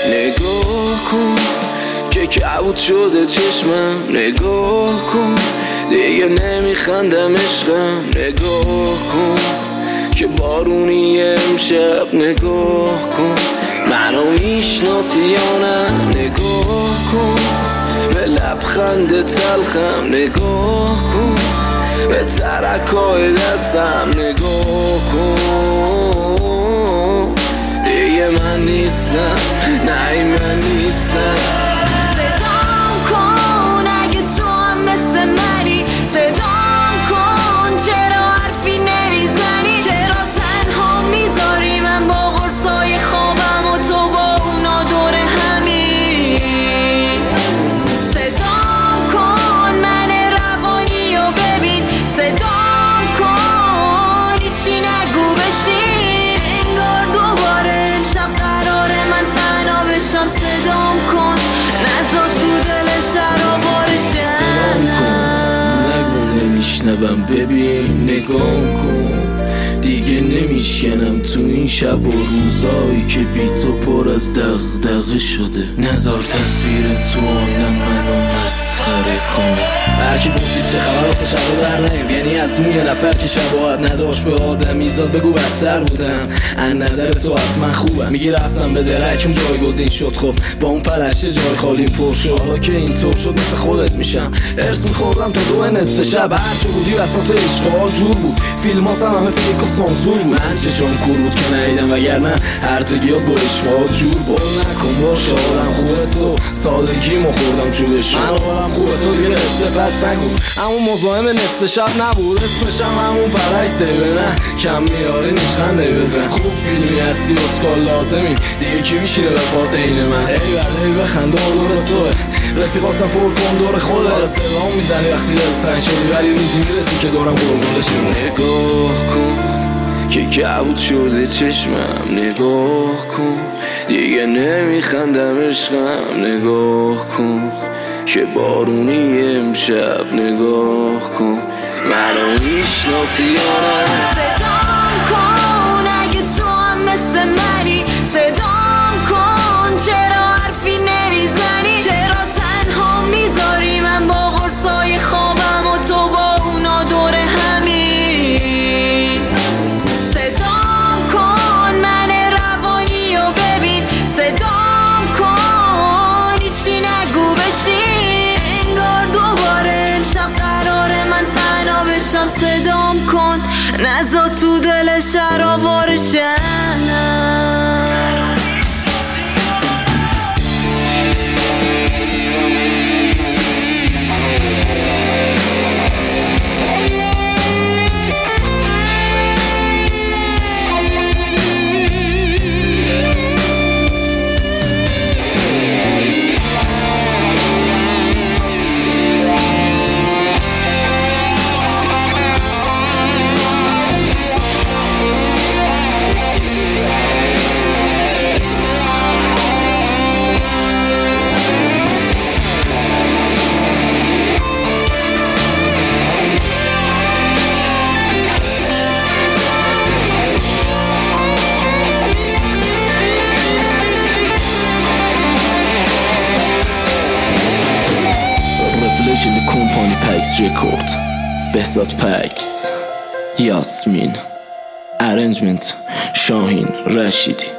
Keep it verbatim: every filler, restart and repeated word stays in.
نگاه کن که کبود شده چشمم، نگاه کن دیگه نمیخندم عشقم، نگاه کن که بارونی امشب، نگاه کن منو میشناسی یا نه، نگاه کن به لبخند تلخم، نگاه کن به ترکای دستم، نگاه کن دیگه من نیستم، نه من نیستم. صدام کن اگه تو هم مثل منی، صدام کن چرا حرفی نمیزنی، چرا تنها میذاری من با قرصای خوابم و تو با اونا دور همی. صدام کن من روانی و ببین، صدام کن هیچی نگو بشین، انگار دوباره امشب قراره من تنها بشم. صدام کن نزا تو دل شرابارشم، نگو نمیشنوم ببین، نگاه کن دیگه نمیشکنم تو این شب و روزایی که بی تو پر از دغدغه شده. نذار تصویر تو آینم منو مسخره کنه. هرکی پرسید چه خبر آخه شب در نیم، یعنی از اون یه نفر که شباهت نداشت به آدمی زاد بگو بدتر بودم. ان نظر تو از من خوبم، میگی رفتم به درکم جایگزین شد، خب با اون پرشته جای خالیم پر شد. حالا که این طور شد مثل خودت میشم، ارس میخوردم تا دو نصف شب، هرچه بودی وسط عشقال جور بود، فیلماتم همه فیک و سانسور بود. من چشم کور بود که نیدم وگرنه هرزگیات با اشواد جور بود. نکن باشه آدم خوبه تو، سادگی ما خوردم چوبش، من آدم خوبه تو دیگه قصه پس نگو. همون مزاحم نصف شب نبود، اسمشم همون پرایسته به نه کم میاره نیشخنده بزن. خوب فیلمی هستی اسکال لازمی، دیگه کی میشینه به پاد عین من. ای بله بخند دور توه، رفیقاتم پر کن دور خوده، سلام میزنی وقتی دل سنگ شدی، ولی روزی میرسی که دورم قربونشون. نگاه کن که کبود شده چشمم، نگاه کن دیگه نمیخندم عشقم، نگاه کن که بارونی امشب، نگاه کن منو میشناسی یا نه. صدام کن اگه تو هم مثل منی، صدام کن چرا حرفی نمیزنی، چرا تنها میذاری من با قرصای خوابم و تو با اونا دور همی. صدام کن من روانی و ببین، صدام کن هیچی نگو بشین، انگار دوباره امشب قراره من تنها بشم. صدام کن نزا تو دل شرابارشم. in the company Pax record. Behzad Pax, Yasmin. Arrangement Shahin Rashidi.